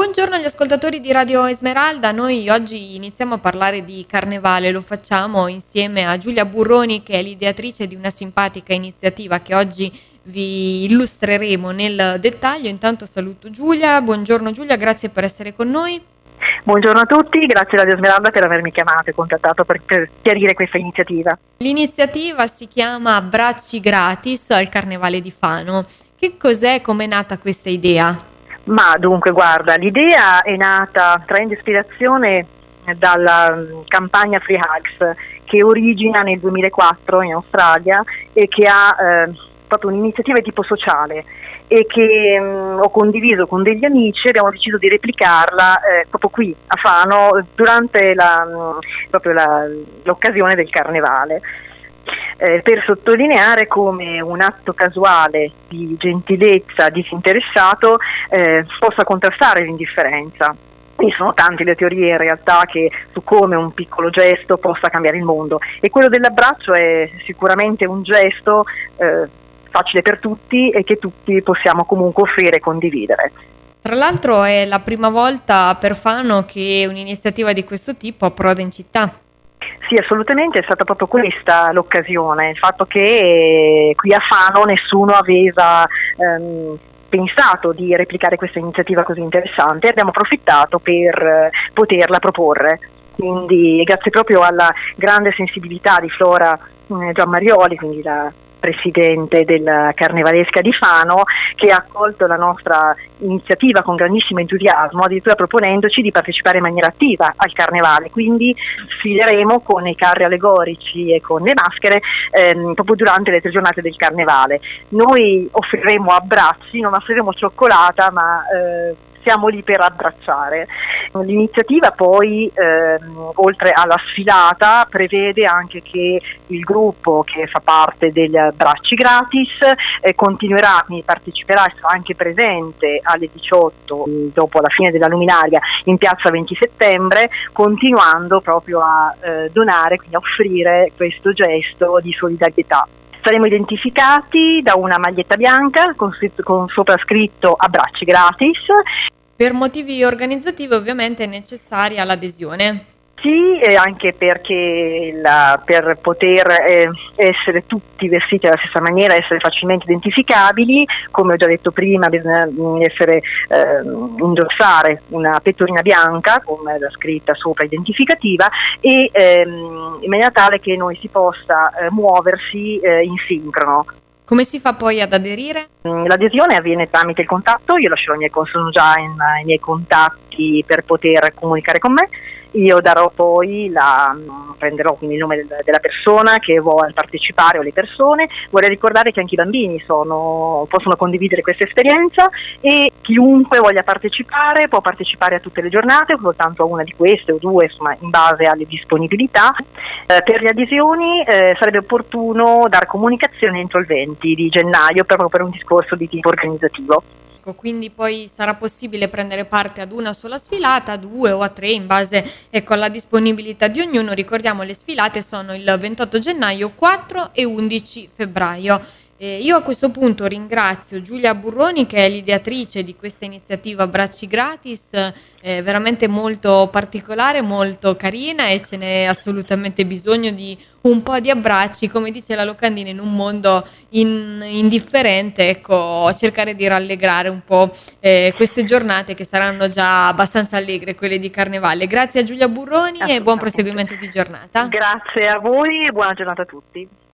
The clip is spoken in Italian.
Buongiorno agli ascoltatori di Radio Esmeralda. Noi oggi iniziamo a parlare di carnevale, lo facciamo insieme a Giulia Burroni, che è l'ideatrice di una simpatica iniziativa che oggi vi illustreremo nel dettaglio. Intanto saluto Giulia. Buongiorno Giulia, grazie per essere con noi. Buongiorno a tutti, grazie Radio Esmeralda per avermi chiamato e contattato per chiarire questa iniziativa. L'iniziativa si chiama Bracci Gratis al Carnevale di Fano. Che cos'è, com'è nata questa idea? Ma dunque, guarda, l'idea è nata traendo ispirazione dalla campagna Free Hugs, che origina nel 2004 in Australia e che ha proprio un'iniziativa di tipo sociale e che ho condiviso con degli amici. Abbiamo deciso di replicarla proprio qui a Fano durante l'occasione del Carnevale. Per sottolineare come un atto casuale di gentilezza disinteressato possa contrastare l'indifferenza. E sono tante le teorie in realtà su come un piccolo gesto possa cambiare il mondo, e quello dell'abbraccio è sicuramente un gesto facile per tutti e che tutti possiamo comunque offrire e condividere. Tra l'altro è la prima volta per Fano che un'iniziativa di questo tipo approda in città. Sì, assolutamente, è stata proprio questa l'occasione, il fatto che qui a Fano nessuno aveva pensato di replicare questa iniziativa così interessante, e abbiamo approfittato per poterla proporre. Quindi grazie proprio alla grande sensibilità di Flora Gianmarioli, quindi la presidente della Carnevalesca di Fano, che ha accolto la nostra iniziativa con grandissimo entusiasmo, addirittura proponendoci di partecipare in maniera attiva al Carnevale. Quindi sfileremo con i carri allegorici e con le maschere proprio durante le 3 giornate del Carnevale. Noi offriremo abbracci, non offriremo cioccolata, ma siamo lì per abbracciare. L'iniziativa poi, oltre alla sfilata, prevede anche che il gruppo che fa parte degli Bracci Gratis continuerà, quindi parteciperà e sarà anche presente alle 18 dopo la fine della luminaria in piazza 20 settembre, continuando proprio a donare, quindi a offrire questo gesto di solidarietà. Saremo identificati da una maglietta bianca con sopra scritto Abbracci Gratis. Per motivi organizzativi ovviamente è necessaria l'adesione. Sì, e anche perché per poter essere tutti vestiti alla stessa maniera, essere facilmente identificabili, come ho già detto prima, bisogna indossare una pettorina bianca con la scritta sopra identificativa e in maniera tale che noi si possa muoversi in sincrono. Come si fa poi ad aderire? L'adesione avviene tramite il contatto. Io lascerò sono già i miei contatti per poter comunicare con me. Io darò poi prenderò quindi il nome della persona che vuole partecipare o le persone. Vorrei ricordare che anche i bambini possono condividere questa esperienza, e chiunque voglia partecipare può partecipare a tutte le giornate, soltanto a una di queste o 2, insomma, in base alle disponibilità. Per le adesioni sarebbe opportuno dare comunicazione entro il 20 di gennaio proprio per un discorso di tipo organizzativo. Quindi poi sarà possibile prendere parte ad una sola sfilata, a 2 o a 3 in base alla disponibilità di ognuno. Ricordiamo, le sfilate sono il 28 gennaio, 4 e 11 febbraio. Io a questo punto ringrazio Giulia Burroni, che è l'ideatrice di questa iniziativa Bracci Gratis, veramente molto particolare, molto carina, e ce n'è assolutamente bisogno di un po' di abbracci, come dice la locandina, in un mondo indifferente. Ecco, cercare di rallegrare un po' queste giornate che saranno già abbastanza allegre, quelle di Carnevale. Grazie a Giulia Burroni e buon proseguimento di giornata. Grazie a voi e buona giornata a tutti.